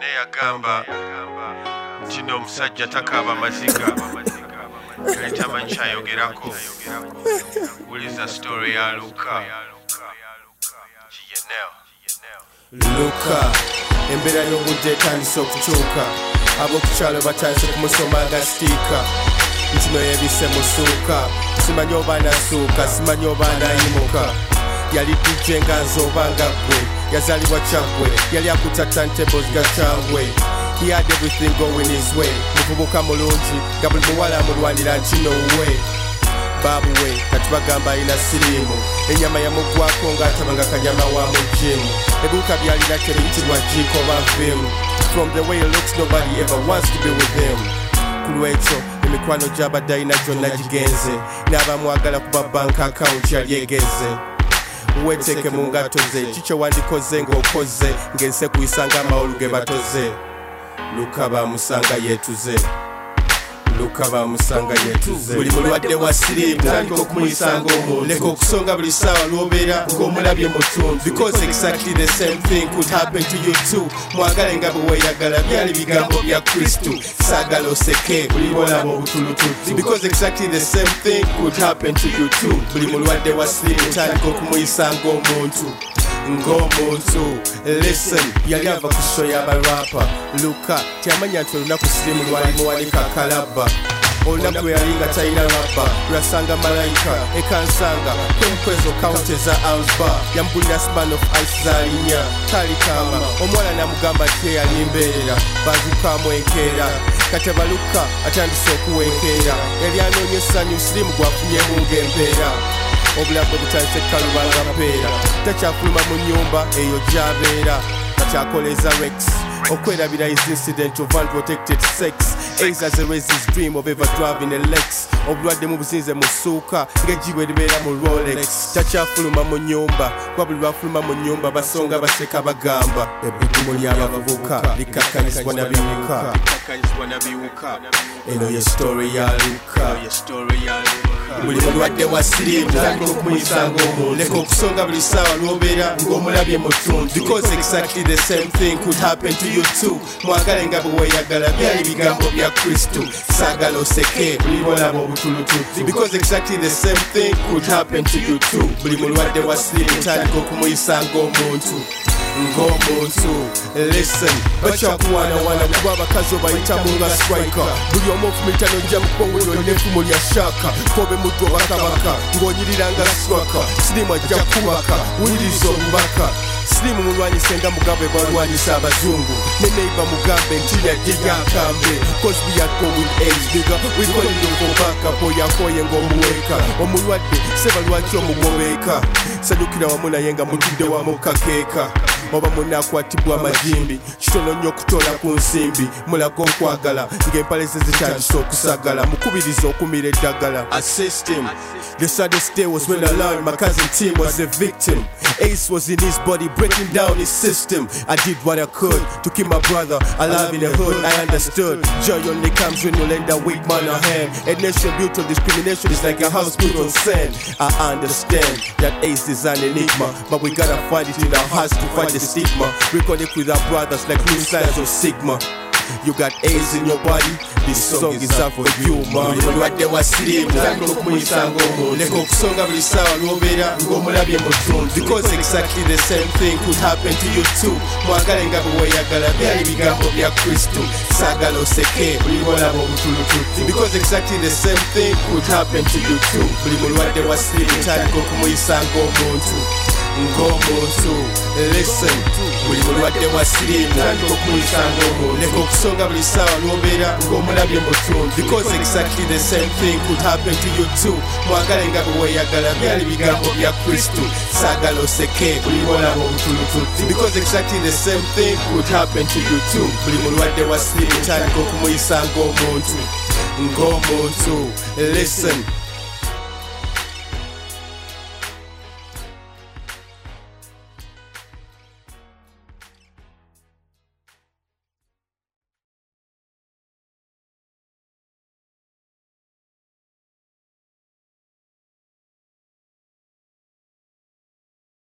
yagamba kino omusajja takaaba maziga tamanyi kyayogerako. Wuliza story ya Luka. Luka, embeera y'obudde etandise okukyuka, ab'okukyalo batandise kumusoma nga sitiika. Nkino yeebise musuuka, simanyi oba nasuuka, simanyi oba nayimuka. Yali DJ nga nze oba nga ggwe, yazaalibwa Kyaggwe, yali akuta turntables ga Kyangwe. He had everything going his way, muvubuka mulungi nga buli muwala amulwanira nkino we. Babu we, kati bagamba alina siriimu, ennyama yamugwako ng'atabanga kanyama wa mujimu. Ebiwuka by'alina tebiyitibwa jjiiko oba vimu. From the way he looks, nobody ever wants to be with him. Ku lwekyo emikwano gy'abadde alina gyonna gigenze, n'abamwagala kuba bank account yali egeze. Weteeke mu ngato ze, kikyo wandikoze ng'okoze, ng'ensi ekuyisanga amawolu ge batoze. Luka bamusanga yeetuze, Luka bamusanga yeetuze. Buli mulwadde wa siriimu tandika okumuyisanga omuntu, leka okusonga buli ssaawa lw'obeera ng'omulabye mu ttuntu. Because exactly the same thing could happen to you too. Mwagale nga bwe weeyagala, byali bigambo bya Kristu, saagala oseke buli lw'olaba obutulututu. Because exactly the same thing could happen to you too. Buli mulwadde wa siriimu tandika okumuyisanga omuntu ng'omuntu. Listen, yali ava ku show y'abarapa. Luka tyamanya nti olunaku siriimu lwali muwanika kalabba. Olunaku lwe yali nga talina rabba, lwasanga malayika ekansanga kwemukwezo kawunti eza Alba. Yamugulira span of ice z'alinnya kali kama, omuwala n'amugamba ti eyali mbeerera, bazukamu enkeera. Kati abaluka atandise okuwenkeera, yali anoonya essanyu siriimu gwafunyemu ng'empeera. Obulamu butandise kalubanga mpeera, takyafuluma mu nnyumba eyo gy'abeera. Kati akoleza Rex okwerabira his incident of unprotected sex. Ace as a raised his dream of ever driving a Lex. Obulwadde mu buzinze musuuka ng'ejjibwe libeera mu Rolex. Takyafuluma mu nnyumba, kuba buli lwafuluma mu nnyumba basonga baseka bagamba ebbugumu ly'abavubuka likakanyizibwa na biwuka. Eno ye story ya Luka. Buli mulwadde wa siriimu tandika okumuyisanga omuntu, leka okusonga buli ssaawa lw'obeera ng'omulabye mu ttuntu. Because exactly the same thing could happen to you too. Mwagale nga bwe weeyagala, byali bigambo bya Kristu, saagala oseke buli lw'olaba obutulututu. Because exactly the same thing could happen to you too. Buli mulwadde wa siriimu tandika okumuyisanga omuntu ng'omuntu. Listen, bakyakuwaanawaana kuba abakazi obayitamu nga striker. Buli omu ofumita n'ojja mu kowuliro n'effumu lya shaka. Kobe muddu obakabaka ng'onyirira nga swaka. Siriimu ajja kubaka, wuliriza obubaka. Siriimu mulwanyise nga mugambe balwanyisa abazungu. Ne neighbor mugambe nti yajje yakambe. Cause we are going age nigga, we calling you for backup. Oyakoye ng'omuweeka, omulwadde seba lwaki omugobeeka. Sanyukira wamu naye nga mutudde wamu kakeeka. Oba munaakwatibwa amajimbi, kitono nnyo okutola ku nsimbi. Mulaga okwagala ng'empale ze zitandise okusagala, mukubiriza okumira eddagala. Assist him. The saddest day was when I learned my cousin Tim was a victim. Ace was in his body breaking down his system. I did what I could to keep my brother alive in the hood. I understood joy only comes when you lend a weak man a hand. A nation built on discrimination is like a house built on sand. I understand that Ace is an enigma, but we gotta find it in our hearts to fight the stigma. We connect with our brothers like new signs of Sigma. You got A's in your body, this song is out for you, man. Buli mulwadde wa siriimu tandika okumuyisanga omuntu, leka okusonga buli ssaawa lw'obeera ng'omulabye mu ttuntu. Because exactly the same thing could happen to you too. Mwagale nga bwe weeyagala, byali bigambo bya Kristu, saagala oseke buli lw'olaba obutulututu. Because exactly the same thing could happen to you too. Buli mulwadde wa siriimu tandika okumuyisanga omuntu ng'omuntu. Listen, buli mulwadde wa siriimu tandika okumuyisanga omuntu, leka okusonga buli ssaawa lw'obeera ng'omulabye mu ttuntu. Because exactly the same thing could happen to you too. Mwagale nga bwe weeyagala, byali bigambo bya Kristu, saagala oseke buli lw'olaba obutulututu. Because exactly the same thing could happen to you too. Buli mulwadde wa siriimu tandika okumuyisanga omuntu ng'omuntu. Listen.